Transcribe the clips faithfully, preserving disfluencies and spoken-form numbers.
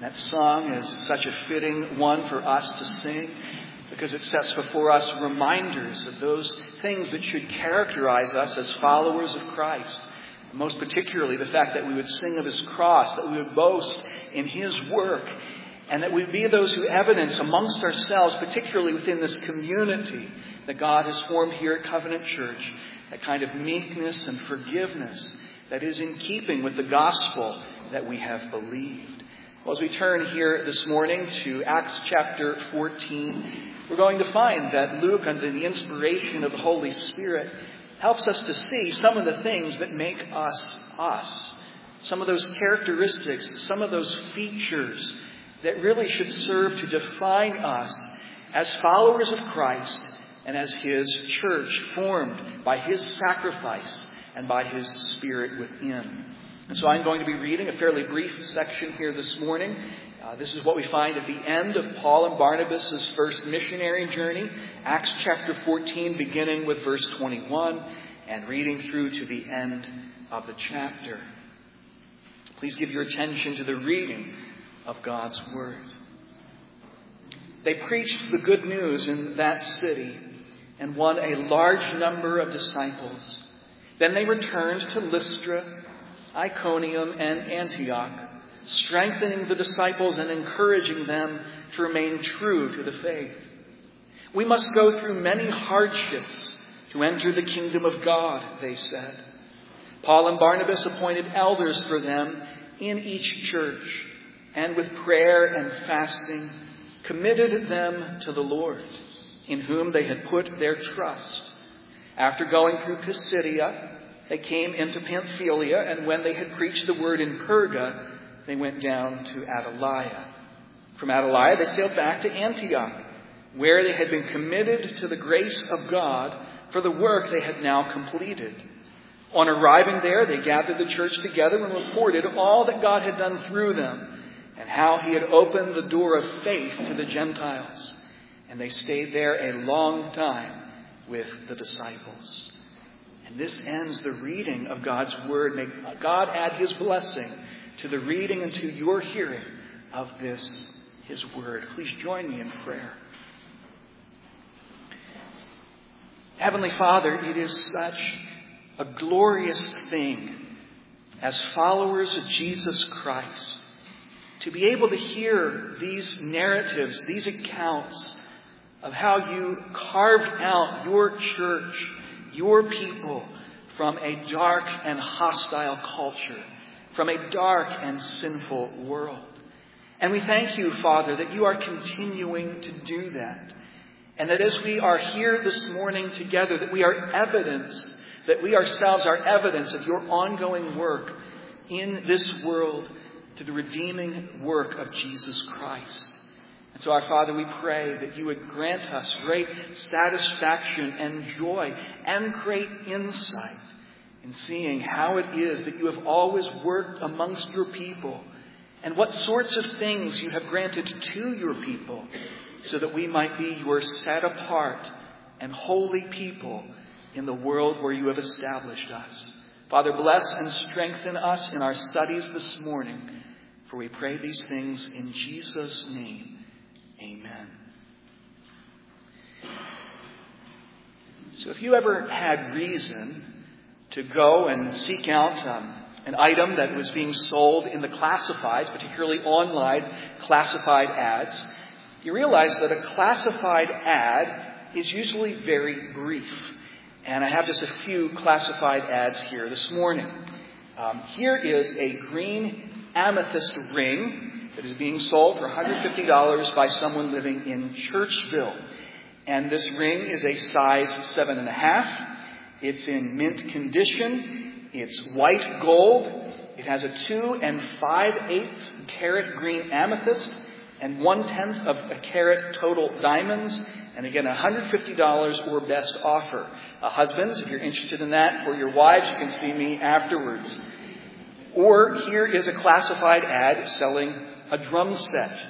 That song is such a fitting one for us to sing because it sets before us reminders of those things that should characterize us as followers of Christ. Most particularly the fact that we would sing of His cross, that we would boast in His work, and that we would be those who evidence amongst ourselves, particularly within this community that God has formed here at Covenant Church, that kind of meekness and forgiveness that is in keeping with the gospel that we have believed. Well, as we turn here this morning to Acts chapter fourteen, we're going to find that Luke, under the inspiration of the Holy Spirit, helps us to see some of the things that make us us. Some of those characteristics, some of those features that really should serve to define us as followers of Christ and as His church formed by His sacrifice and by His Spirit within. And so I'm going to be reading a fairly brief section here this morning. Uh, this is what we find at the end of Paul and Barnabas' first missionary journey, Acts chapter fourteen, beginning with verse twenty-one and reading through to the end of the chapter. Please give your attention to the reading of God's Word. They preached the good news in that city and won a large number of disciples. Then they returned to Lystra, Iconium, and Antioch, strengthening the disciples and encouraging them to remain true to the faith. We must go through many hardships to enter the kingdom of God, they said. Paul and Barnabas appointed elders for them in each church, and with prayer and fasting committed them to the Lord, in whom they had put their trust. After going through Pisidia, they came into Pamphylia, and when they had preached the word in Perga, they went down to Attalia. From Attalia, they sailed back to Antioch, where they had been committed to the grace of God for the work they had now completed. On arriving there, they gathered the church together and reported all that God had done through them and how He had opened the door of faith to the Gentiles. And they stayed there a long time with the disciples. And this ends the reading of God's Word. May God add His blessing to the reading and to your hearing of this, His Word. Please join me in prayer. Heavenly Father, it is such a glorious thing as followers of Jesus Christ to be able to hear these narratives, these accounts of how you carved out your church, your people, from a dark and hostile culture, from a dark and sinful world. And we thank you, Father, that you are continuing to do that. And that as we are here this morning together, that we are evidence, that we ourselves are evidence of your ongoing work in this world to the redeeming work of Jesus Christ. And so, our Father, we pray that you would grant us great satisfaction and joy and great insight in seeing how it is that you have always worked amongst your people and what sorts of things you have granted to your people so that we might be your set apart and holy people in the world where you have established us. Father, bless and strengthen us in our studies this morning, for we pray these things in Jesus' name. Amen. So if you ever had reason to go and seek out um, an item that was being sold in the classifieds, particularly online classified ads, you realize that a classified ad is usually very brief. And I have just a few classified ads here this morning. Um, here is a green amethyst ring that is being sold for one hundred fifty dollars by someone living in Churchville. And this ring is a size seven and a half. It's in mint condition. It's white gold. It has a two and five eighths carat green amethyst and one tenth of a carat total diamonds. And again, one hundred fifty dollars or best offer. Uh, husbands, if you're interested in that for your wives, you can see me afterwards. Or here is a classified ad selling a drum set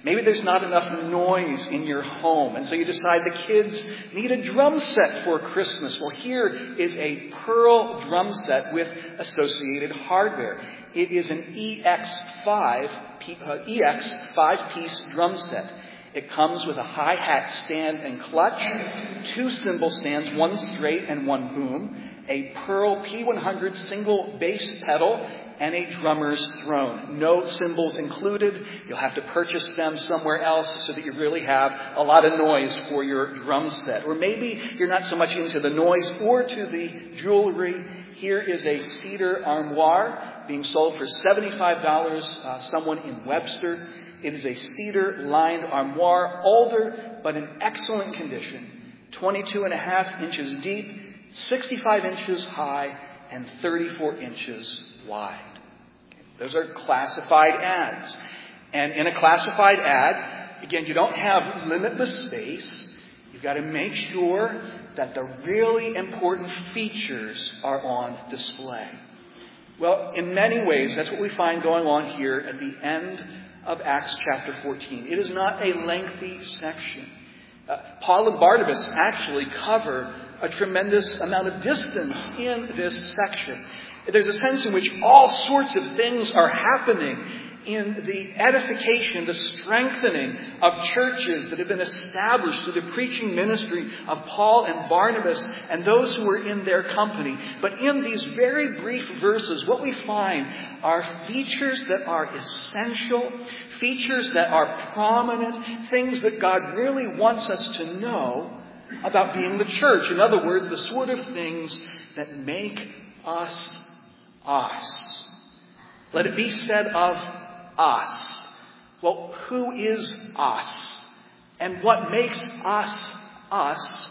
Maybe there's not enough noise in your home, and so you decide the kids need a drum set for Christmas. Well, here is a Pearl drum set with associated hardware. It is an E X five, uh, E X five-piece drum set. It comes with a hi-hat stand and clutch, two cymbal stands, one straight and one boom, a Pearl P one hundred single bass pedal, and a drummer's throne. No cymbals included. You'll have to purchase them somewhere else so that you really have a lot of noise for your drum set. Or maybe you're not so much into the noise or to the jewelry. Here is a cedar armoire being sold for seventy-five dollars, uh, someone in Webster. It is a cedar-lined armoire, older but in excellent condition, twenty-two and a half inches deep, sixty-five inches high, and thirty-four inches wide. Okay. Those are classified ads. And in a classified ad, again, you don't have limitless space. You've got to make sure that the really important features are on display. Well, in many ways, that's what we find going on here at the end of Acts chapter fourteen. It is not a lengthy section. Uh, Paul and Barnabas actually cover a tremendous amount of distance in this section. There's a sense in which all sorts of things are happening in the edification, the strengthening of churches that have been established through the preaching ministry of Paul and Barnabas and those who were in their company. But in these very brief verses, what we find are features that are essential, features that are prominent, things that God really wants us to know about being the church. In other words, the sort of things that make us us. Let it be said of us. Well, who is us? And what makes us us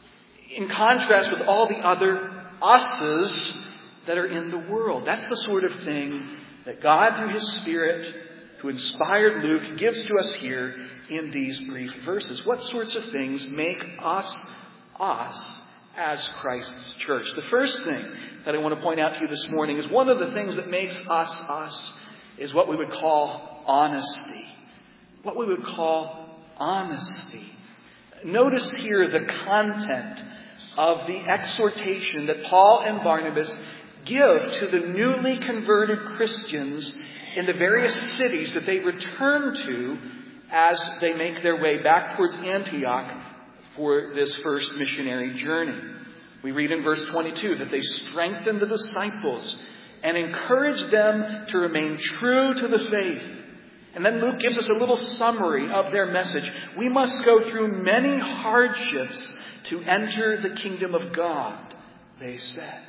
in contrast with all the other us's that are in the world? That's the sort of thing that God, through His Spirit, who inspired Luke, gives to us here in these brief verses. What sorts of things make us us as Christ's church? The first thing that I want to point out to you this morning is one of the things that makes us us is what we would call honesty. What we would call honesty. Notice here the content of the exhortation that Paul and Barnabas give to the newly converted Christians in the various cities that they return to as they make their way back towards Antioch for this first missionary journey. We read in verse twenty-two that they strengthened the disciples and encouraged them to remain true to the faith. And then Luke gives us a little summary of their message. We must go through many hardships to enter the kingdom of God, they said.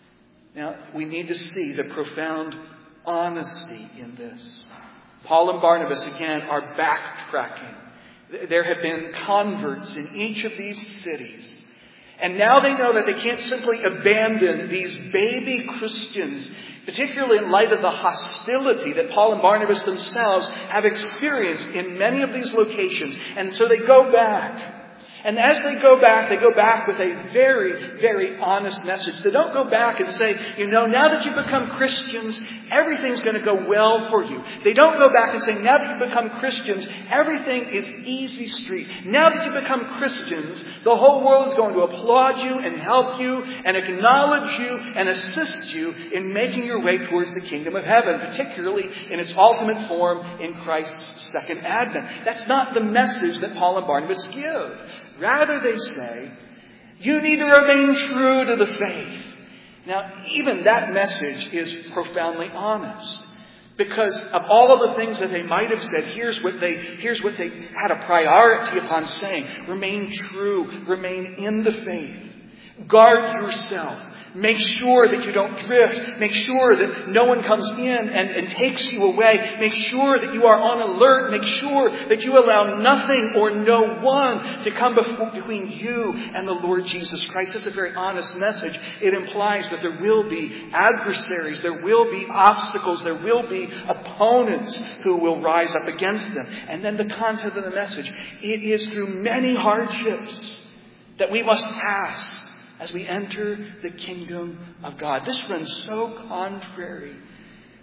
Now, we need to see the profound honesty in this. Paul and Barnabas, again, are backtracking. There have been converts in each of these cities. And now they know that they can't simply abandon these baby Christians, particularly in light of the hostility that Paul and Barnabas themselves have experienced in many of these locations. And so they go back. And as they go back, they go back with a very, very honest message. They don't go back and say, you know, now that you've become Christians, everything's going to go well for you. They don't go back and say, now that you've become Christians, everything is easy street. Now that you've become Christians, the whole world is going to applaud you and help you and acknowledge you and assist you in making your way towards the kingdom of heaven, particularly in its ultimate form in Christ's second advent. That's not the message that Paul and Barnabas give. Rather, they say, you need to remain true to the faith. Now, even that message is profoundly honest. Because of all of the things that they might have said, here's what they, here's what they had a priority upon saying. Remain true. Remain in the faith. Guard yourself. Make sure that you don't drift. Make sure that no one comes in and, and takes you away. Make sure that you are on alert. Make sure that you allow nothing or no one to come before, between you and the Lord Jesus Christ. That's a very honest message. It implies that there will be adversaries. There will be obstacles. There will be opponents who will rise up against them. And then the content of the message. It is through many hardships that we must pass as we enter the kingdom of God. This runs so contrary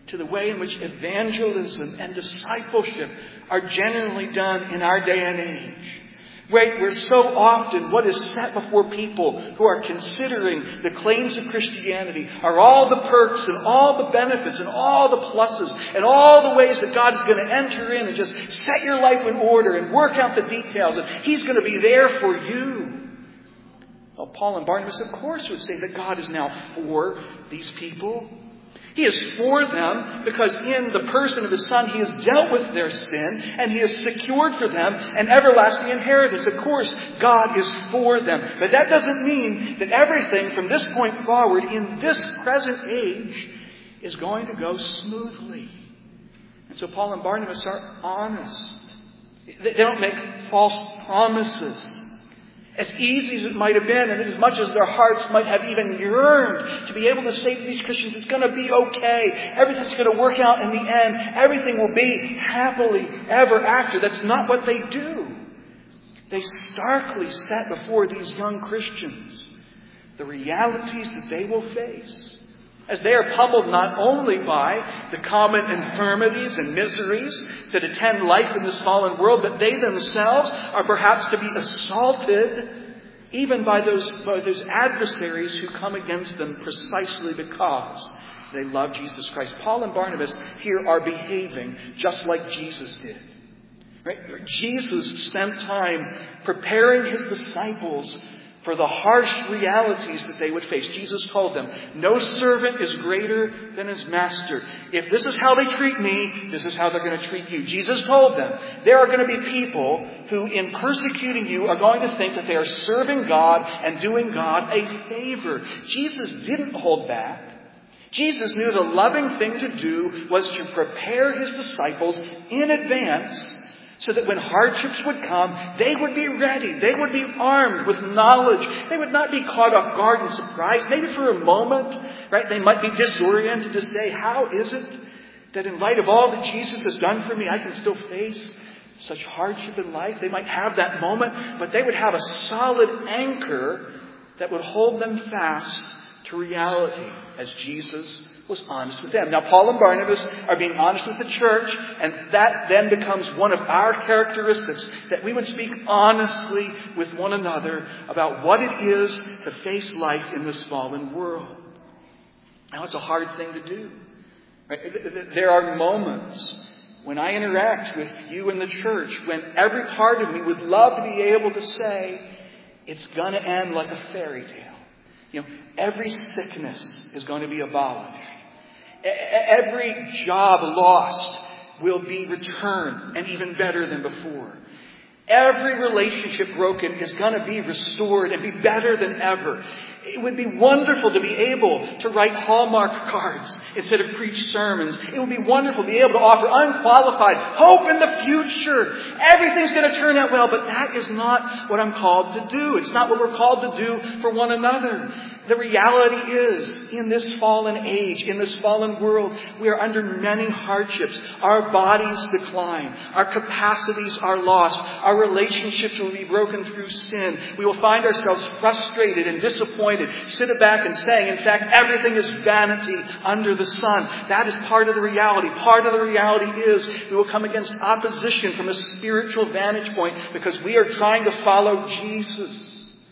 to the way in which evangelism and discipleship are generally done in our day and age. Where, where so often what is set before people who are considering the claims of Christianity are all the perks and all the benefits and all the pluses and all the ways that God is going to enter in and just set your life in order and work out the details, and He's going to be there for you. Well, Paul and Barnabas, of course, would say that God is now for these people. He is for them because in the person of His Son, He has dealt with their sin and He has secured for them an everlasting inheritance. Of course, God is for them. But that doesn't mean that everything from this point forward in this present age is going to go smoothly. And so Paul and Barnabas are honest. They don't make false promises. As easy as it might have been, and as much as their hearts might have even yearned to be able to say to these Christians, it's going to be okay. Everything's going to work out in the end. Everything will be happily ever after. That's not what they do. They starkly set before these young Christians the realities that they will face as they are pummeled not only by the common infirmities and miseries that attend life in this fallen world, but they themselves are perhaps to be assaulted even by those, by those adversaries who come against them precisely because they love Jesus Christ. Paul and Barnabas here are behaving just like Jesus did. Right? Jesus spent time preparing His disciples for the harsh realities that they would face. Jesus told them, no servant is greater than his master. If this is how they treat me, this is how they're going to treat you. Jesus told them, there are going to be people who in persecuting you are going to think that they are serving God and doing God a favor. Jesus didn't hold back. Jesus knew the loving thing to do was to prepare His disciples in advance so that when hardships would come, they would be ready. They would be armed with knowledge. They would not be caught off guard and surprised. Maybe for a moment, right, they might be disoriented to say, how is it that in light of all that Jesus has done for me, I can still face such hardship in life? They might have that moment, but they would have a solid anchor that would hold them fast to reality as Jesus was honest with them. Now, Paul and Barnabas are being honest with the church, and that then becomes one of our characteristics, that we would speak honestly with one another about what it is to face life in this fallen world. Now, it's a hard thing to do. Right? There are moments when I interact with you in the church when every part of me would love to be able to say, it's going to end like a fairy tale. You know, every sickness is going to be abolished. Every job lost will be returned and even better than before. Every relationship broken is going to be restored and be better than ever. It would be wonderful to be able to write Hallmark cards instead of preach sermons. It would be wonderful to be able to offer unqualified hope in the future. Everything's going to turn out well, but that is not what I'm called to do. It's not what we're called to do for one another. The reality is, in this fallen age, in this fallen world, we are under many hardships. Our bodies decline. Our capacities are lost. Our relationships will be broken through sin. We will find ourselves frustrated and disappointed, sit back and saying, in fact, everything is vanity under the sun. That is part of the reality. Part of the reality is we will come against opposition from a spiritual vantage point because we are trying to follow Jesus.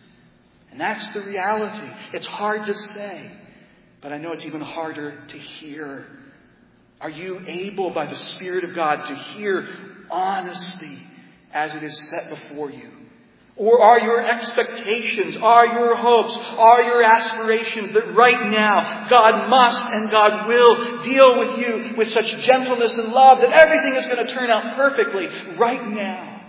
And that's the reality. It's hard to say, but I know it's even harder to hear. Are you able by the Spirit of God to hear honesty as it is set before you? Or are your expectations, are your hopes, are your aspirations that right now God must and God will deal with you with such gentleness and love that everything is going to turn out perfectly right now?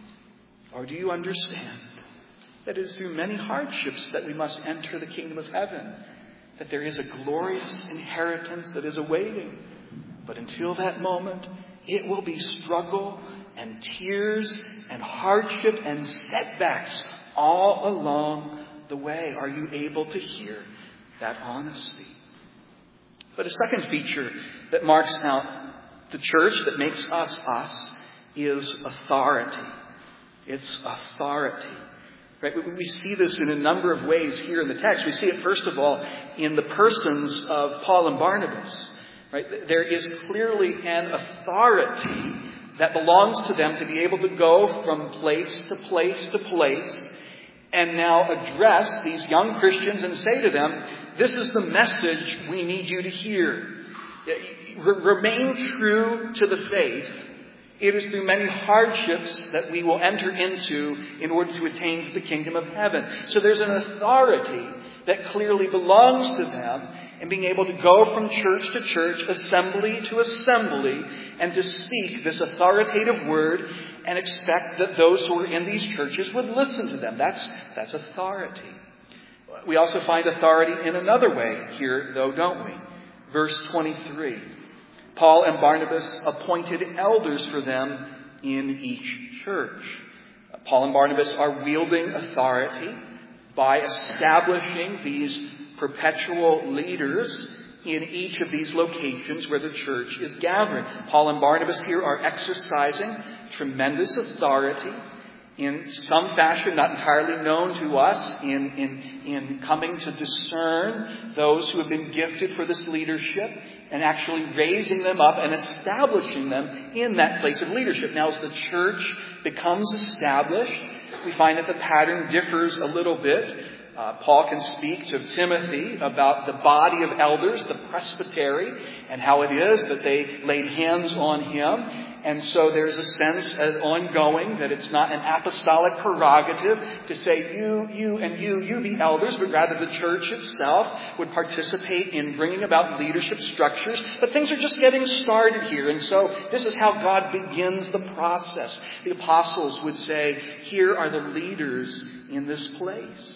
Or do you understand that it is through many hardships that we must enter the kingdom of heaven, that there is a glorious inheritance that is awaiting? But until that moment, it will be struggle and tears and hardship and setbacks all along the way. Are you able to hear that honesty? But a second feature that marks out the church, that makes us us, is authority. It's authority. Right? We see this in a number of ways here in the text. We see it, first of all, in the persons of Paul and Barnabas. Right? There is clearly an authority that belongs to them to be able to go from place to place to place and now address these young Christians and say to them, this is the message we need you to hear. Remain true to the faith. It is through many hardships that we will enter into in order to attain to the kingdom of heaven. So there's an authority that clearly belongs to them in being able to go from church to church, assembly to assembly, and to speak this authoritative word and expect that those who are in these churches would listen to them. That's, that's authority. We also find authority in another way here, though, don't we? Verse twenty-three. Paul and Barnabas appointed elders for them in each church. Paul and Barnabas are wielding authority by establishing these perpetual leaders in each of these locations where the church is gathering. Paul and Barnabas here are exercising tremendous authority in some fashion, not entirely known to us, in, in, in coming to discern those who have been gifted for this leadership and actually raising them up and establishing them in that place of leadership. Now, as the church becomes established, we find that the pattern differs a little bit. Uh, Paul can speak to Timothy about the body of elders, the presbytery, and how it is that they laid hands on him. And so there's a sense as ongoing that it's not an apostolic prerogative to say you, you, and you, you be elders, but rather the church itself would participate in bringing about leadership structures. But things are just getting started here. And so this is how God begins the process. The apostles would say, here are the leaders in this place.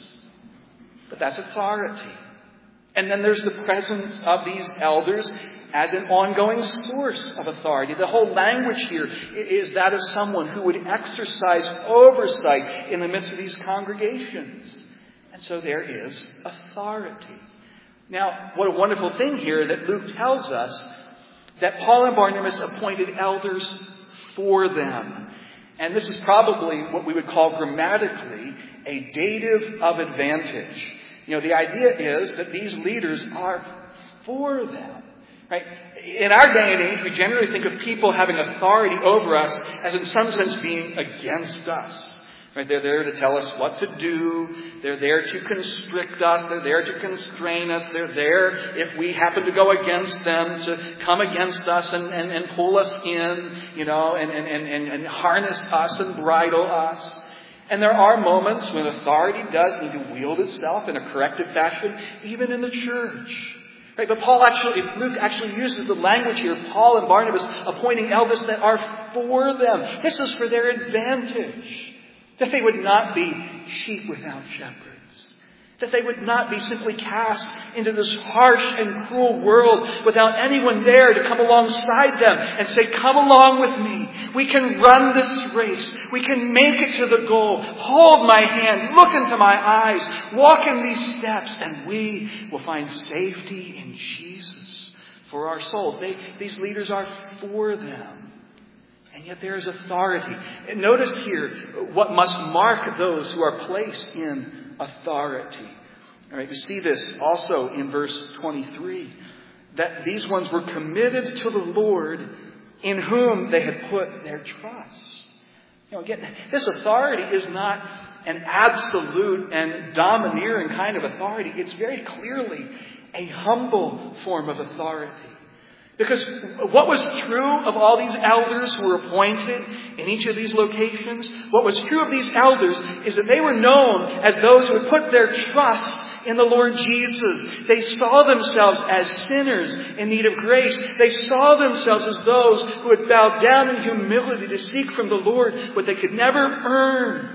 But that's authority. And then there's the presence of these elders as an ongoing source of authority. The whole language here is that of someone who would exercise oversight in the midst of these congregations. And so there is authority. Now, what a wonderful thing here that Luke tells us that Paul and Barnabas appointed elders for them. And this is probably what we would call grammatically a dative of advantage. You know, the idea is that these leaders are for them. Right? In our day and age, we generally think of people having authority over us as in some sense being against us. Right? They're there to tell us what to do. They're there to constrict us. They're there to constrain us. They're there, if we happen to go against them, to come against us and, and, and pull us in, you know, and, and, and, and harness us and bridle us. And there are moments when authority does need to wield itself in a corrective fashion, even in the church. Right, but Paul actually, Luke actually uses the language here, Paul and Barnabas appointing elders that are for them. This is for their advantage. That they would not be sheep without shepherds. That they would not be simply cast into this harsh and cruel world without anyone there to come alongside them and say, come along with me. We can run this race. We can make it to the goal. Hold my hand. Look into my eyes. Walk in these steps and we will find safety in Jesus for our souls. They, these leaders are for them. And yet there is authority. And notice here what must mark those who are placed in authority. All right, you see this also in verse twenty-three. That these ones were committed to the Lord in whom they had put their trust. You know, again, this authority is not an absolute and domineering kind of authority. It's very clearly a humble form of authority. Because what was true of all these elders who were appointed in each of these locations, what was true of these elders is that they were known as those who had put their trust in the Lord Jesus. They saw themselves as sinners in need of grace. They saw themselves as those who had bowed down in humility to seek from the Lord what they could never earn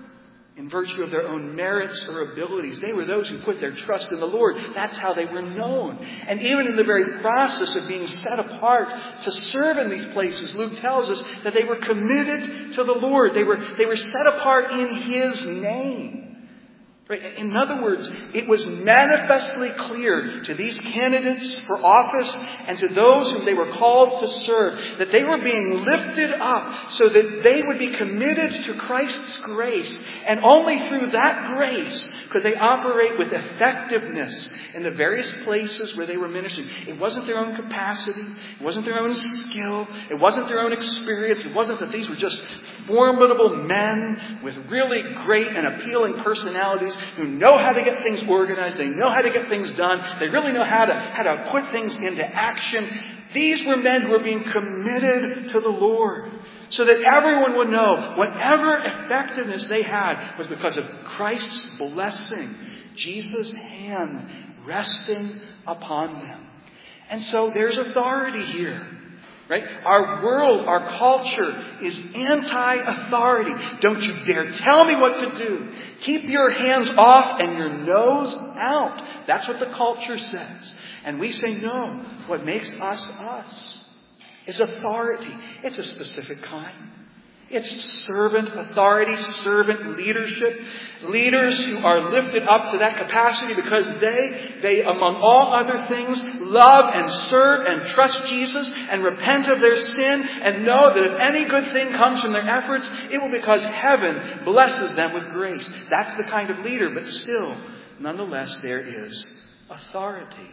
in virtue of their own merits or abilities. They were those who put their trust in the Lord. That's how they were known. And even in the very process of being set apart to serve in these places, Luke tells us that they were committed to the Lord. They were, they were set apart in His name. Right? In other words, it was manifestly clear to these candidates for office and to those whom they were called to serve that they were being lifted up so that they would be committed to Christ's grace. And only through that grace could they operate with effectiveness in the various places where they were ministering. It wasn't their own capacity. It wasn't their own skill. It wasn't their own experience. It wasn't that these were just formidable men with really great and appealing personalities who know how to get things organized. They know how to get things done. They really know how to, how to put things into action. These were men who were being committed to the Lord so that everyone would know whatever effectiveness they had was because of Christ's blessing, Jesus' hand resting upon them. And so there's authority here. Right? Our world, our culture is anti-authority. Don't you dare tell me what to do. Keep your hands off and your nose out. That's what the culture says. And we say, no. What makes us us is authority. It's a specific kind. It's servant authority, servant leadership. Leaders who are lifted up to that capacity because they, they, among all other things, love and serve and trust Jesus and repent of their sin and know that if any good thing comes from their efforts, it will be because heaven blesses them with grace. That's the kind of leader, but still, nonetheless, there is authority.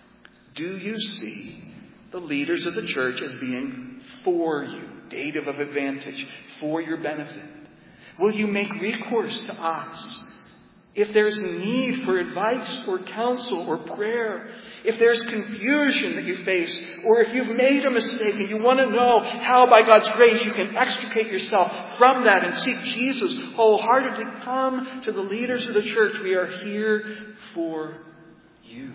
Do you see the leaders of the church as being for you, dative of advantage, for your benefit? Will you make recourse to us if there's need for advice or counsel or prayer? If there's confusion that you face, or if you've made a mistake and you want to know how by God's grace you can extricate yourself from that and seek Jesus wholeheartedly, come to the leaders of the church. We are here for you.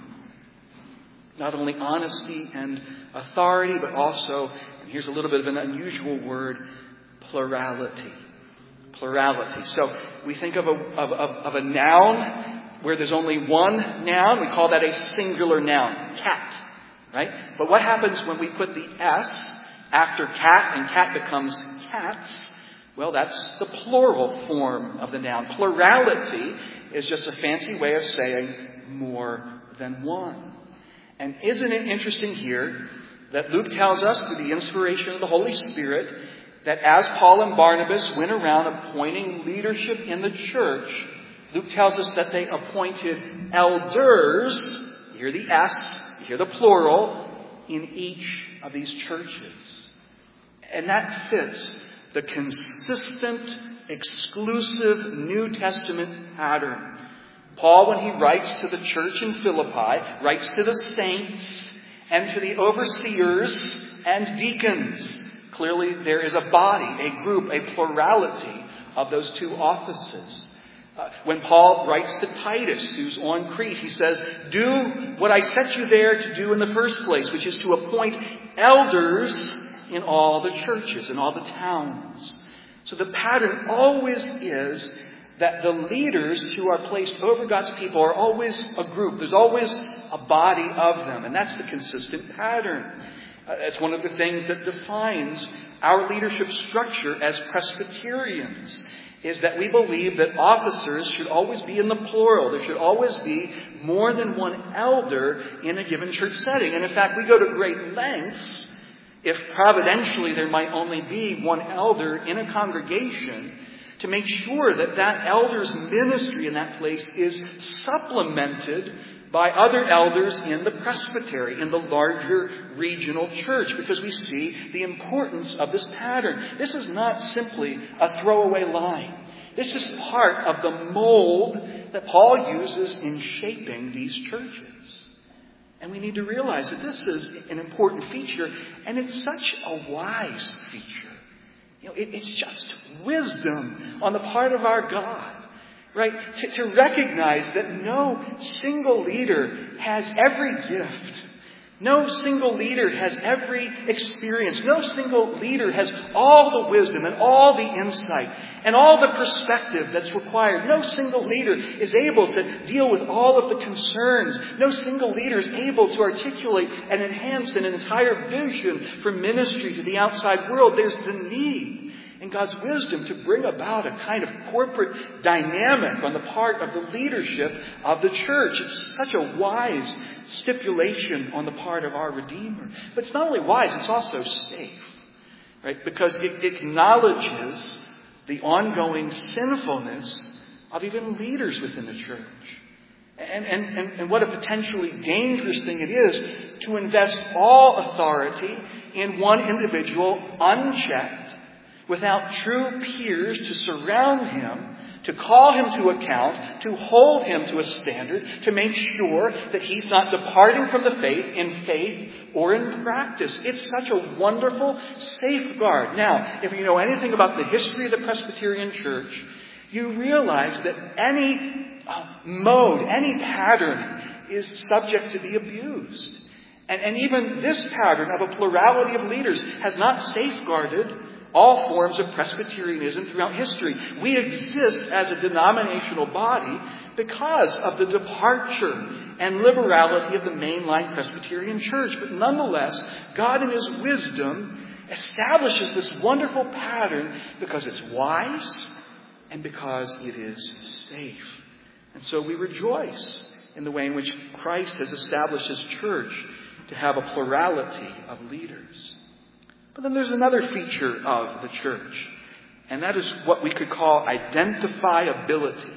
Not only honesty and authority, but also, and here's a little bit of an unusual word, plurality. Plurality. So we think of a, of, of, of a noun where there's only one noun. We call that a singular noun, cat. Right? But what happens when we put the S after cat and cat becomes cats? Well, that's the plural form of the noun. Plurality is just a fancy way of saying more than one. And isn't it interesting here that Luke tells us through the inspiration of the Holy Spirit that as Paul and Barnabas went around appointing leadership in the church, Luke tells us that they appointed elders, you hear the S, you hear the plural, in each of these churches. And that fits the consistent, exclusive New Testament pattern. Paul, when he writes to the church in Philippi, writes to the saints and to the overseers and deacons. Clearly, there is a body, a group, a plurality of those two offices. Uh, when Paul writes to Titus, who's on Crete, he says, do what I set you there to do in the first place, which is to appoint elders in all the churches, in all the towns. So the pattern always is that the leaders who are placed over God's people are always a group. There's always a body of them. And that's the consistent pattern. Uh, it's one of the things that defines our leadership structure as Presbyterians, is that we believe that officers should always be in the plural. There should always be more than one elder in a given church setting. And in fact, we go to great lengths, if providentially there might only be one elder in a congregation, to make sure that that elder's ministry in that place is supplemented by other elders in the presbytery, in the larger regional church, because we see the importance of this pattern. This is not simply a throwaway line. This is part of the mold that Paul uses in shaping these churches. And we need to realize that this is an important feature, and it's such a wise feature. You know, it, it's just wisdom on the part of our God, right? To, to recognize that no single leader has every gift. No single leader has every experience. No single leader has all the wisdom and all the insight and all the perspective that's required. No single leader is able to deal with all of the concerns. No single leader is able to articulate and enhance an entire vision for ministry to the outside world. There's the need in God's wisdom to bring about a kind of corporate dynamic on the part of the leadership of the church. It's such a wise stipulation on the part of our Redeemer. But it's not only wise, it's also safe, right? Because it acknowledges the ongoing sinfulness of even leaders within the church. And, and, and, and what a potentially dangerous thing it is to invest all authority in one individual unchecked, without true peers to surround him, to call him to account, to hold him to a standard, to make sure that he's not departing from the faith in faith or in practice. It's such a wonderful safeguard. Now, if you know anything about the history of the Presbyterian Church, you realize that any uh, mode, any pattern is subject to be abused. And, and even this pattern of a plurality of leaders has not safeguarded all forms of Presbyterianism throughout history. We exist as a denominational body because of the departure and liberality of the mainline Presbyterian Church. But nonetheless, God in His wisdom establishes this wonderful pattern because it's wise and because it is safe. And so we rejoice in the way in which Christ has established His church to have a plurality of leaders. But then there's another feature of the church, and that is what we could call identifiability.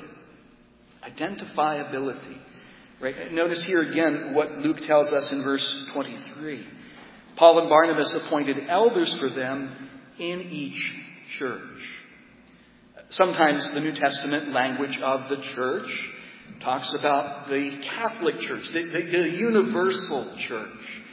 Identifiability. Right? Notice here again what Luke tells us in verse twenty-three. Paul and Barnabas appointed elders for them in each church. Sometimes the New Testament language of the church talks about the Catholic Church, the, the, the universal church.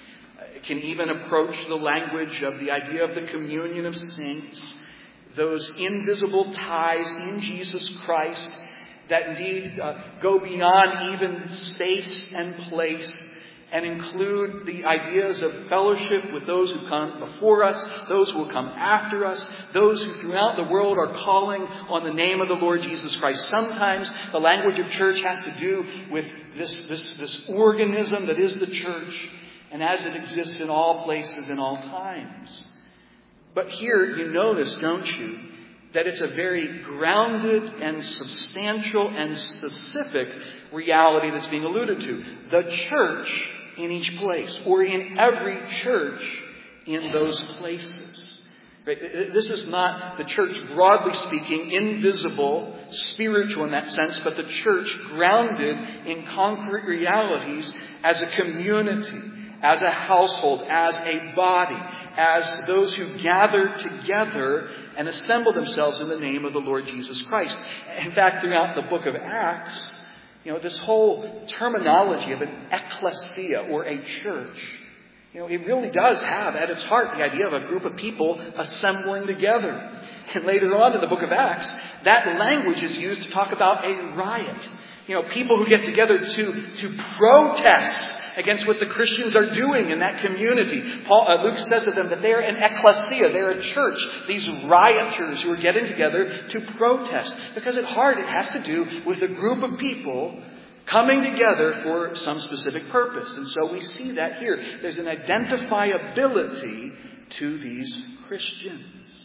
It can even approach the language of the idea of the communion of saints, those invisible ties in Jesus Christ that indeed uh, go beyond even space and place and include the ideas of fellowship with those who come before us, those who will come after us, those who throughout the world are calling on the name of the Lord Jesus Christ. Sometimes the language of church has to do with this, this, this organism that is the church, and as it exists in all places and all times. But here you notice, don't you, that it's a very grounded and substantial and specific reality that's being alluded to. The church in each place, or in every church in those places. Right? This is not the church, broadly speaking, invisible, spiritual in that sense, but the church grounded in concrete realities as a community, as a household, as a body, as those who gather together and assemble themselves in the name of the Lord Jesus Christ. In fact, throughout the book of Acts, you know, this whole terminology of an ecclesia or a church, you know, it really does have at its heart the idea of a group of people assembling together. And later on in the book of Acts, that language is used to talk about a riot. You know, people who get together to, to protest against what the Christians are doing in that community. Paul, uh, Luke says of them that they're an ecclesia, they're a church, these rioters who are getting together to protest. Because at heart it has to do with a group of people coming together for some specific purpose. And so we see that here. There's an identifiability to these Christians.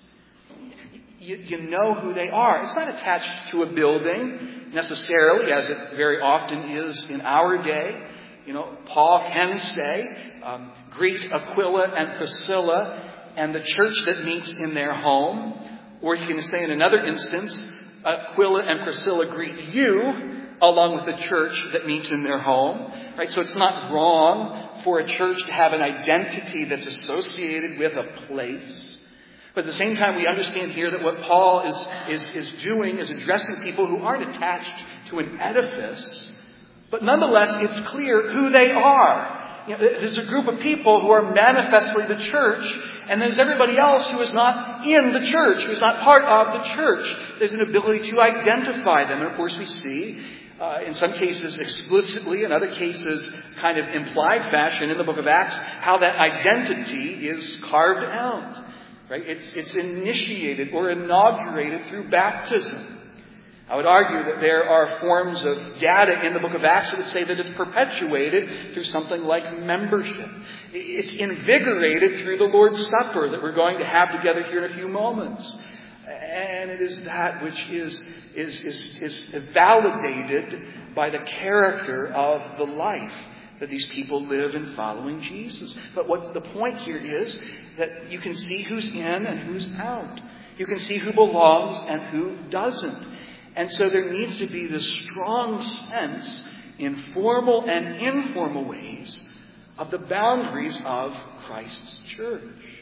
You, you know who they are. It's not attached to a building necessarily, as it very often is in our day. You know, Paul can say, um, greet Aquila and Priscilla and the church that meets in their home. Or he can say in another instance, Aquila and Priscilla greet you along with the church that meets in their home. Right? So it's not wrong for a church to have an identity that's associated with a place. But at the same time, we understand here that what Paul is, is, is doing is addressing people who aren't attached to an edifice. But nonetheless, it's clear who they are. You know, there's a group of people who are manifestly the church, and there's everybody else who is not in the church, who is not part of the church. There's an ability to identify them. And of course we see, uh, in some cases explicitly, in other cases kind of implied fashion in the book of Acts, how that identity is carved out. Right? It's, it's initiated or inaugurated through baptism. I would argue that there are forms of data in the book of Acts that would say that it's perpetuated through something like membership. It's invigorated through the Lord's Supper that we're going to have together here in a few moments. And it is that which is, is, is, is validated by the character of the life that these people live in following Jesus. But what the point here is that you can see who's in and who's out. You can see who belongs and who doesn't. And so there needs to be this strong sense in formal and informal ways of the boundaries of Christ's church.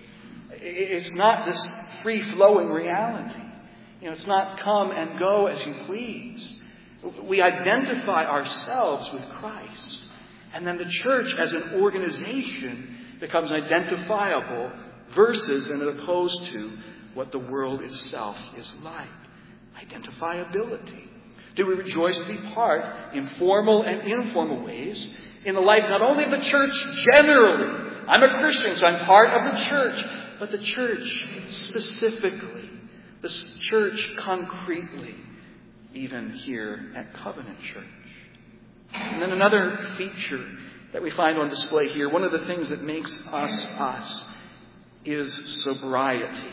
It's not this free-flowing reality. You know, it's not come and go as you please. We identify ourselves with Christ. And then the church as an organization becomes identifiable versus and opposed to what the world itself is like. Identifiability. Do we rejoice to be part in formal and informal ways in the life not only of the church generally? I'm a Christian, so I'm part of the church. But the church specifically. The church concretely. Even here at Covenant Church. And then another feature that we find on display here, one of the things that makes us us, is sobriety.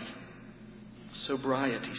Sobriety.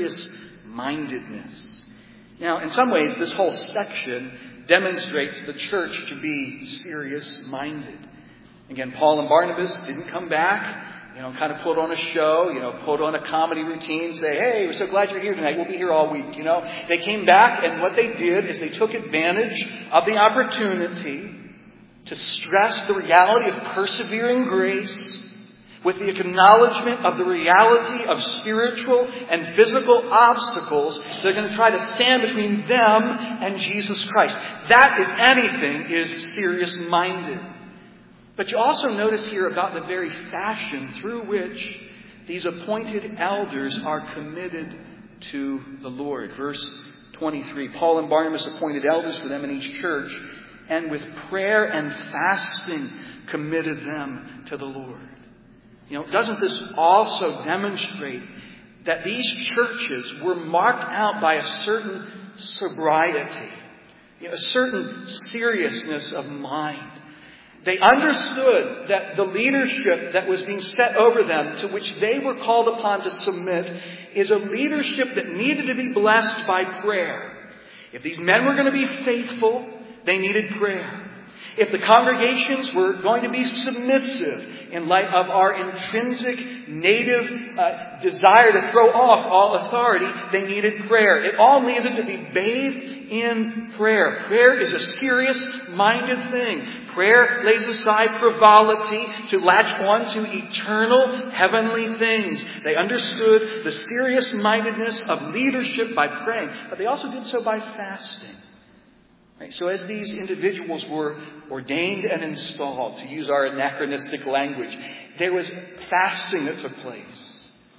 Serious-mindedness. Now, in some ways, this whole section demonstrates the church to be serious-minded. Again, Paul and Barnabas didn't come back, you know, kind of put on a show, you know, put on a comedy routine, say, hey, we're so glad you're here tonight. We'll be here all week, you know. They came back, and what they did is they took advantage of the opportunity to stress the reality of persevering grace with the acknowledgement of the reality of spiritual and physical obstacles that are going to try to stand between them and Jesus Christ. That, if anything, is serious-minded. But you also notice here about the very fashion through which these appointed elders are committed to the Lord. Verse twenty-three, Paul and Barnabas appointed elders for them in each church, and with prayer and fasting committed them to the Lord. You know, doesn't this also demonstrate that these churches were marked out by a certain sobriety, you know, a certain seriousness of mind? They understood that the leadership that was being set over them, to which they were called upon to submit, is a leadership that needed to be blessed by prayer. If these men were going to be faithful, they needed prayer. If the congregations were going to be submissive in light of our intrinsic native uh, desire to throw off all authority, they needed prayer. It all needed to be bathed in prayer. Prayer is a serious-minded thing. Prayer lays aside frivolity to latch on to eternal heavenly things. They understood the serious-mindedness of leadership by praying, but they also did so by fasting. Right? So as these individuals were ordained and installed, to use our anachronistic language, there was fasting that took place.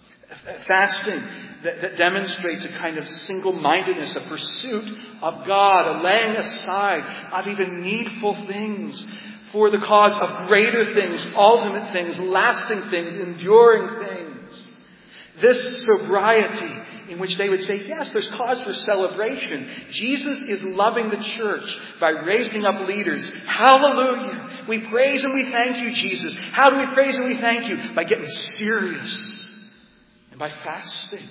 Fasting that, that demonstrates a kind of single-mindedness, a pursuit of God, a laying aside of even needful things for the cause of greater things, ultimate things, lasting things, enduring things. This sobriety in which they would say, yes, there's cause for celebration. Jesus is loving the church by raising up leaders. Hallelujah. We praise and we thank you, Jesus. How do we praise and we thank you? By getting serious and by fasting.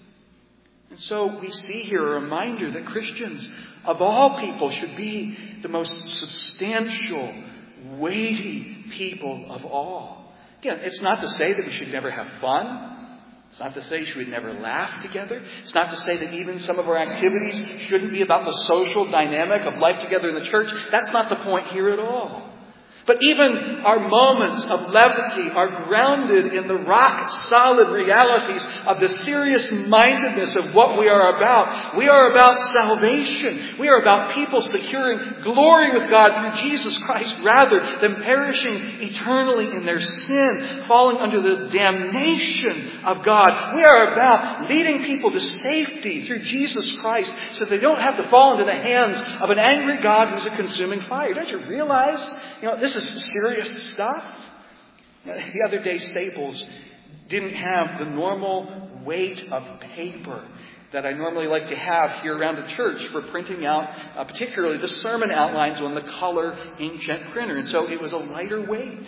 And so we see here a reminder that Christians of all people should be the most substantial, weighty people of all. Again, it's not to say that we should never have fun. It's not to say we should never laugh together. It's not to say that even some of our activities shouldn't be about the social dynamic of life together in the church. That's not the point here at all. But even our moments of levity are grounded in the rock-solid realities of the serious-mindedness of what we are about. We are about salvation. We are about people securing glory with God through Jesus Christ rather than perishing eternally in their sin, falling under the damnation of God. We are about leading people to safety through Jesus Christ so they don't have to fall into the hands of an angry God who's a consuming fire. Don't you realize? You know, this is serious stuff. The other day, Staples didn't have the normal weight of paper that I normally like to have here around the church for printing out, uh, particularly the sermon outlines on the color inkjet printer. And so it was a lighter weight.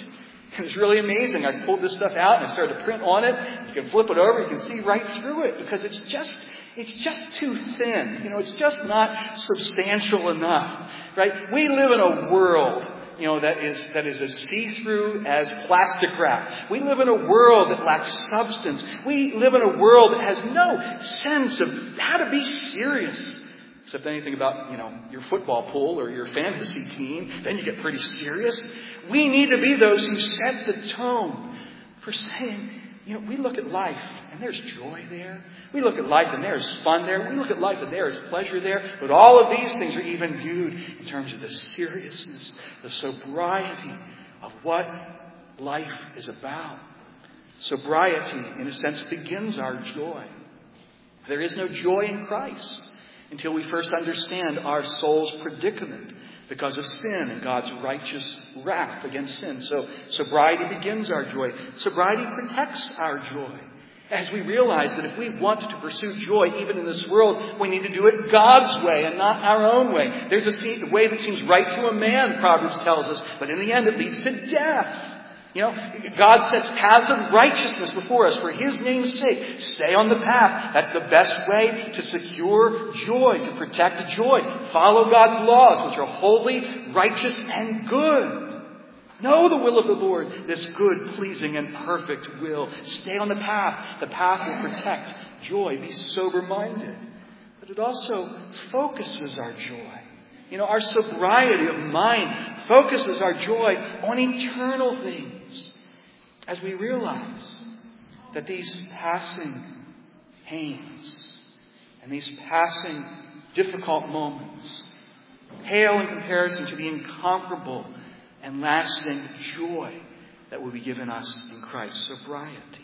And it's really amazing. I pulled this stuff out and I started to print on it. You can flip it over. You can see right through it because it's just, it's just too thin. You know, it's just not substantial enough, right? We live in a world, you know, that is, that is as see-through as plastic wrap. We live in a world that lacks substance. We live in a world that has no sense of how to be serious. Except anything about, you know, your football pool or your fantasy team, then you get pretty serious. We need to be those who set the tone for saying, you know, we look at life and there's joy there. We look at life and there's fun there. We look at life and there is pleasure there. But all of these things are even viewed in terms of the seriousness, the sobriety of what life is about. Sobriety, in a sense, begins our joy. There is no joy in Christ until we first understand our soul's predicament because of sin and God's righteous wrath against sin. So sobriety begins our joy. Sobriety protects our joy. As we realize that if we want to pursue joy even in this world, we need to do it God's way and not our own way. There's a way that seems right to a man, Proverbs tells us, but in the end it leads to death. You know, God sets paths of righteousness before us for His name's sake. Stay on the path. That's the best way to secure joy, to protect joy. Follow God's laws, which are holy, righteous, and good. Know the will of the Lord, this good, pleasing, and perfect will. Stay on the path. The path will protect joy. Be sober-minded. But it also focuses our joy. You know, our sobriety of mind focuses our joy on eternal things. As we realize that these passing pains and these passing difficult moments pale in comparison to the incomparable and lasting joy that will be given us in Christ's sobriety.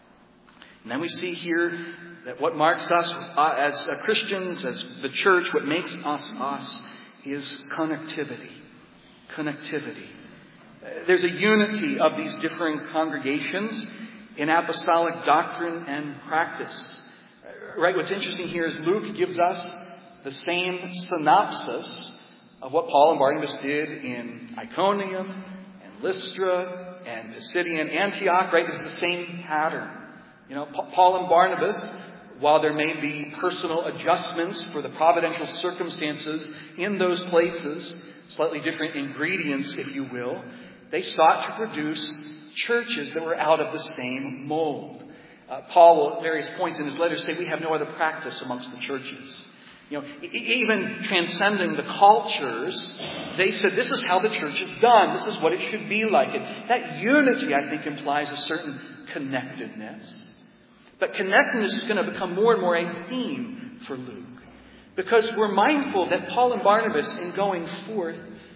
And then we see here that what marks us uh, as uh, Christians, as the church, what makes us us, is connectivity. Connectivity. There's a unity of these differing congregations in apostolic doctrine and practice. Right? What's interesting here is Luke gives us the same synopsis of what Paul and Barnabas did in Iconium and Lystra and Pisidian Antioch. Right? It's the same pattern. You know, Paul and Barnabas, while there may be personal adjustments for the providential circumstances in those places, slightly different ingredients, if you will, they sought to produce churches that were out of the same mold. Uh, Paul will at various points in his letters say we have no other practice amongst the churches. You know, even transcending the cultures, they said this is how the church is done. This is what it should be like. And that unity, I think, implies a certain connectedness. But connectedness is going to become more and more a theme for Luke. Because we're mindful that Paul and Barnabas, in going forth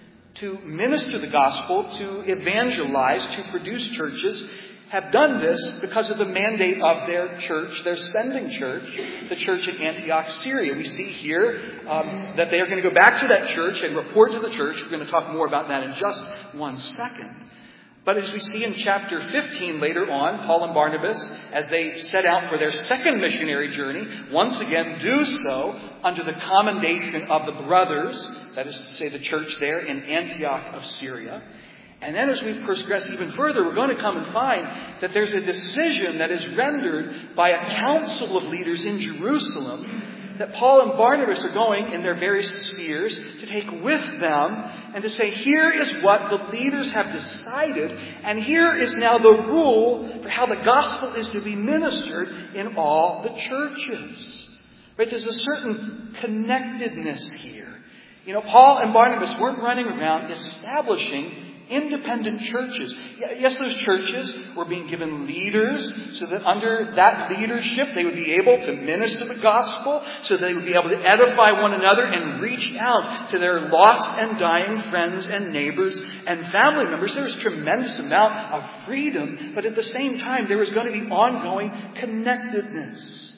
to minister the gospel, to evangelize, to produce churches, have done this because of the mandate of their church, their sending church, the church in Antioch, Syria. We see here um, that they are going to go back to that church and report to the church. We're going to talk more about that in just one second. But as we see in chapter fifteen later on, Paul and Barnabas, as they set out for their second missionary journey, once again do so under the commendation of the brothers, that is to say the church there in Antioch of Syria. And then as we progress even further, we're going to come and find that there's a decision that is rendered by a council of leaders in Jerusalem that Paul and Barnabas are going in their various spheres to take with them and to say, here is what the leaders have decided, and here is now the rule for how the gospel is to be ministered in all the churches. Right? There's a certain connectedness here. You know, Paul and Barnabas weren't running around establishing independent churches. Yes, those churches were being given leaders so that under that leadership they would be able to minister the gospel, so they would be able to edify one another and reach out to their lost and dying friends and neighbors and family members. There was a tremendous amount of freedom, but at the same time there was going to be ongoing connectedness.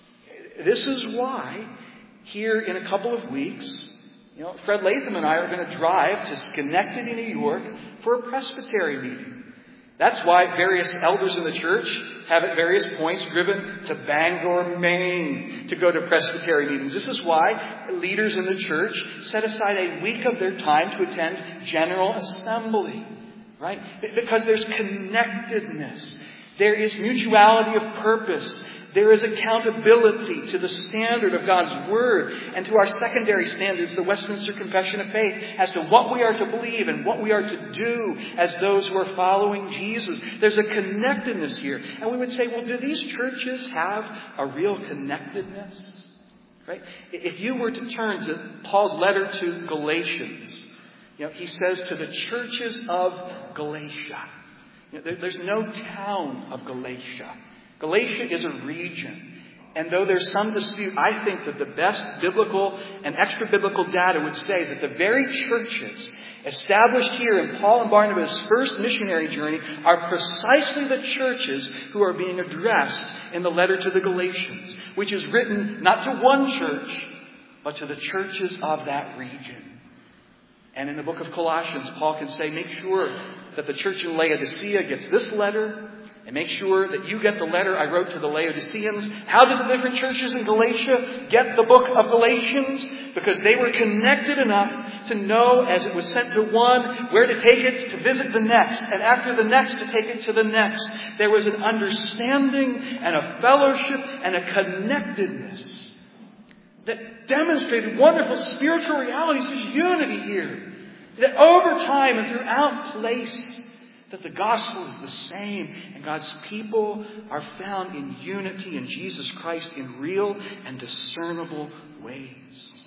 This is why here in a couple of weeks, You know, Fred Latham and I are going to drive to Schenectady, New York for a presbytery meeting. That's why various elders in the church have at various points driven to Bangor, Maine to go to presbytery meetings. This is why leaders in the church set aside a week of their time to attend General Assembly. right? Because there's connectedness. There is mutuality of purpose. There is accountability to the standard of God's Word and to our secondary standards, the Westminster Confession of Faith, as to what we are to believe and what we are to do as those who are following Jesus. There's a connectedness here. And we would say, well, do these churches have a real connectedness? Right? If you were to turn to Paul's letter to Galatians, you know, he says to the churches of Galatia. You know, there, there's no town of Galatia. Galatia is a region. And though there's some dispute, I think that the best biblical and extra-biblical data would say that the very churches established here in Paul and Barnabas' first missionary journey are precisely the churches who are being addressed in the letter to the Galatians, which is written not to one church, but to the churches of that region. And in the book of Colossians, Paul can say, make sure that the church in Laodicea gets this letter, and make sure that you get the letter I wrote to the Laodiceans. How did the different churches in Galatia get the book of Galatians? Because they were connected enough to know, as it was sent to one, where to take it to visit the next. And after the next, to take it to the next. There was an understanding and a fellowship and a connectedness that demonstrated wonderful spiritual realities. There's unity here. That over time and throughout place, that the gospel is the same, and God's people are found in unity in Jesus Christ in real and discernible ways.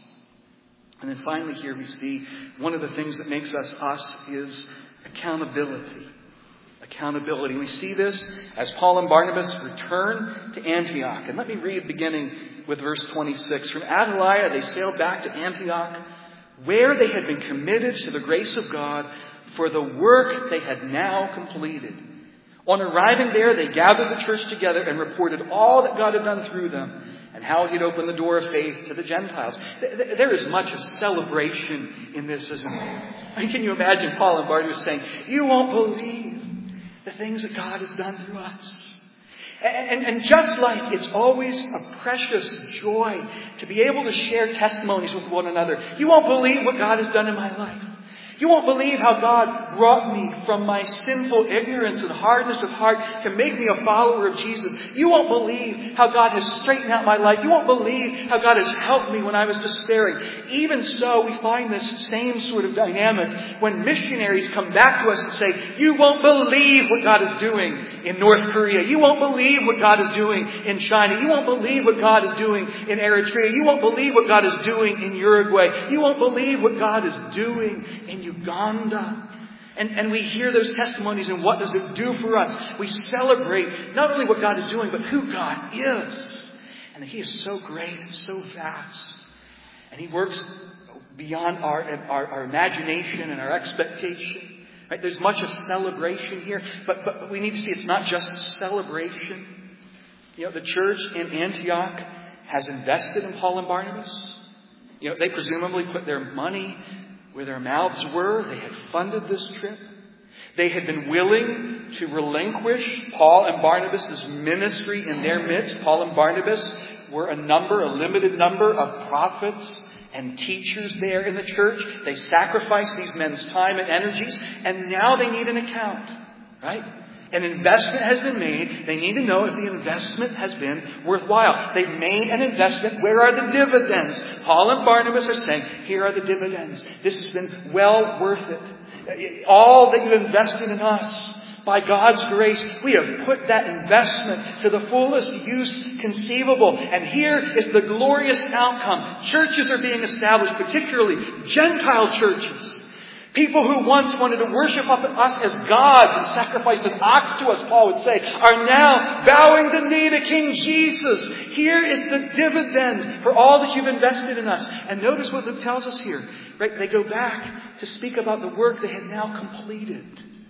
And then finally here we see one of the things that makes us us is accountability. Accountability. We see this as Paul and Barnabas return to Antioch. And let me read beginning with verse twenty-six. From Attalia they sailed back to Antioch, where they had been committed to the grace of God for the work they had now completed. On arriving there, they gathered the church together and reported all that God had done through them and how He'd opened the door of faith to the Gentiles. There is much a celebration in this, isn't there? I mean, can you imagine Paul and Barnabas saying, you won't believe the things that God has done through us. And, and, and just like it's always a precious joy to be able to share testimonies with one another. You won't believe what God has done in my life. You won't believe how God brought me from my sinful ignorance and hardness of heart to make me a follower of Jesus. You won't believe how God has straightened out my life. You won't believe how God has helped me when I was despairing. Even so, we find this same sort of dynamic when missionaries come back to us and say, you won't believe what God is doing in North Korea. You won't believe what God is doing in China. You won't believe what God is doing in Eritrea. You won't believe what God is doing in Uruguay. You won't believe what God is doing in Uganda. And, and we hear those testimonies, and what does it do for us? We celebrate not only what God is doing, but who God is. And that He is so great and so vast. And He works beyond our, our, our imagination and our expectation. Right? There's much of celebration here. But, but we need to see it's not just celebration. You know, the church in Antioch has invested in Paul and Barnabas. You know, they presumably put their money where their mouths were. They had funded this trip. They had been willing to relinquish Paul and Barnabas' ministry in their midst. Paul and Barnabas were a number, a limited number of prophets and teachers there in the church. They sacrificed these men's time and energies, and now they need an account, right? An investment has been made. They need to know if the investment has been worthwhile. They've made an investment. Where are the dividends? Paul and Barnabas are saying, here are the dividends. This has been well worth it. All that you've invested in us, by God's grace, we have put that investment to the fullest use conceivable. And here is the glorious outcome. Churches are being established, particularly Gentile churches. People who once wanted to worship us as gods and sacrifice an ox to us, Paul would say, are now bowing the knee to King Jesus. Here is the dividend for all that you've invested in us. And notice what Luke tells us here. Right? They go back to speak about the work they had now completed.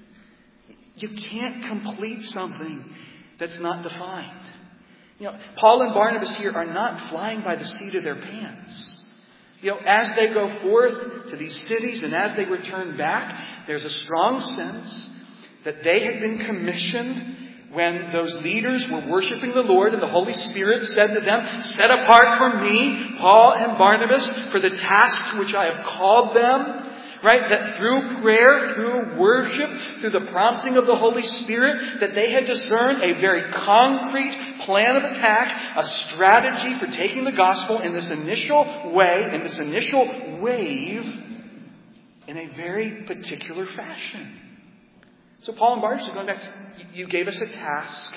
You can't complete something that's not defined. You know, Paul and Barnabas here are not flying by the seat of their pants. You know, as they go forth to these cities and as they return back, there's a strong sense that they had been commissioned when those leaders were worshiping the Lord and the Holy Spirit said to them, set apart for me, Paul and Barnabas, for the tasks which I have called them. right? That through prayer, through worship, through the prompting of the Holy Spirit, that they had discerned a very concrete plan of attack, a strategy for taking the gospel in this initial way, in this initial wave, in a very particular fashion. So Paul and Barnabas are going back to, you gave us a task.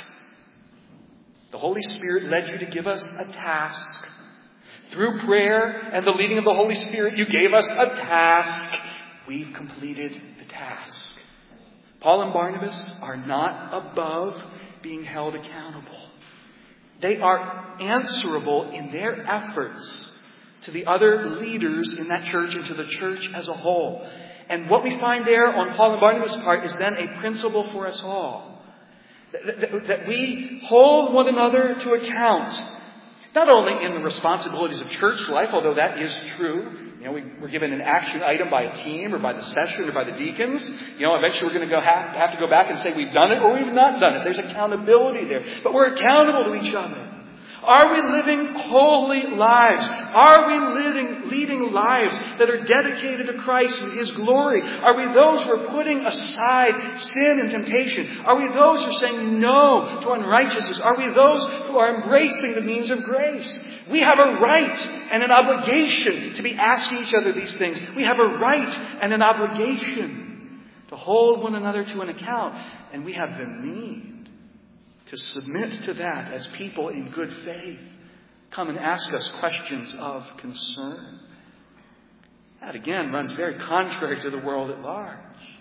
The Holy Spirit led you to give us a task. Through prayer and the leading of the Holy Spirit, you gave us a task. We've completed the task. Paul and Barnabas are not above being held accountable. They are answerable in their efforts to the other leaders in that church and to the church as a whole. And what we find there on Paul and Barnabas' part is then a principle for us all. That, that, that we hold one another to account. Not only in the responsibilities of church life, although that is true. You know, we, we're given an action item by a team or by the session or by the deacons. You know, eventually we're going to go have, have to go back and say we've done it or we've not done it. There's accountability there. But we're accountable to each other. Are we living holy lives? Are we living, leading lives that are dedicated to Christ and His glory? Are we those who are putting aside sin and temptation? Are we those who are saying no to unrighteousness? Are we those who are embracing the means of grace? We have a right and an obligation to be asking each other these things. We have a right and an obligation to hold one another to an account. And we have the need to submit to that as people in good faith come and ask us questions of concern. That again runs very contrary to the world at large.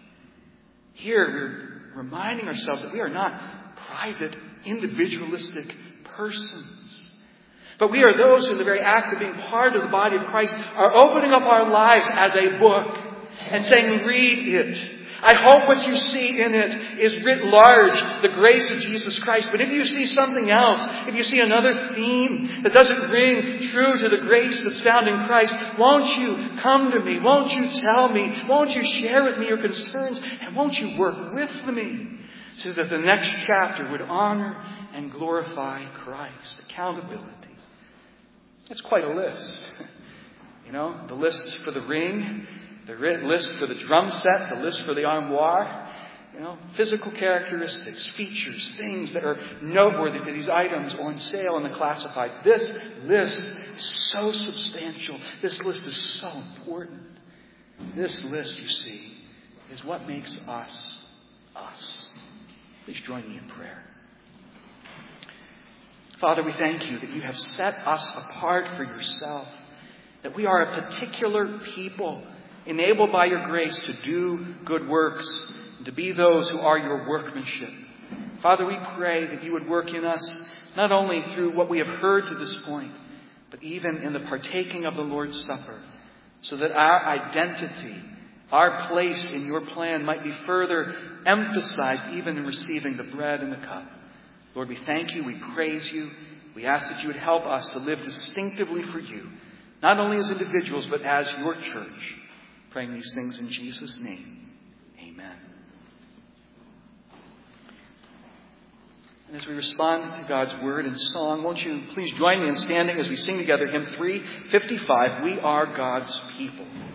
Here we're reminding ourselves that we are not private, individualistic persons. But we are those who in the very act of being part of the body of Christ are opening up our lives as a book and saying, read it. I hope what you see in it is writ large, the grace of Jesus Christ. But if you see something else, if you see another theme that doesn't ring true to the grace that's found in Christ, won't you come to me? Won't you tell me? Won't you share with me your concerns? And won't you work with me so that the next chapter would honor and glorify Christ? Accountability. That's quite a list. You know, the list for the ring, the list for the drum set, the list for the armoire, you know, physical characteristics, features, things that are noteworthy for these items on sale in the classified. This list is so substantial. This list is so important. This list, you see, is what makes us us. Please join me in prayer. Father, we thank you that you have set us apart for yourself, that we are a particular people enabled by your grace to do good works, and to be those who are your workmanship. Father, we pray that you would work in us, not only through what we have heard to this point, but even in the partaking of the Lord's Supper, so that our identity, our place in your plan might be further emphasized even in receiving the bread and the cup. Lord, we thank you, we praise you, we ask that you would help us to live distinctively for you, not only as individuals, but as your church. Praying these things in Jesus' name. Amen. And as we respond to God's word in song, won't you please join me in standing as we sing together hymn three fifty-five, We Are God's People.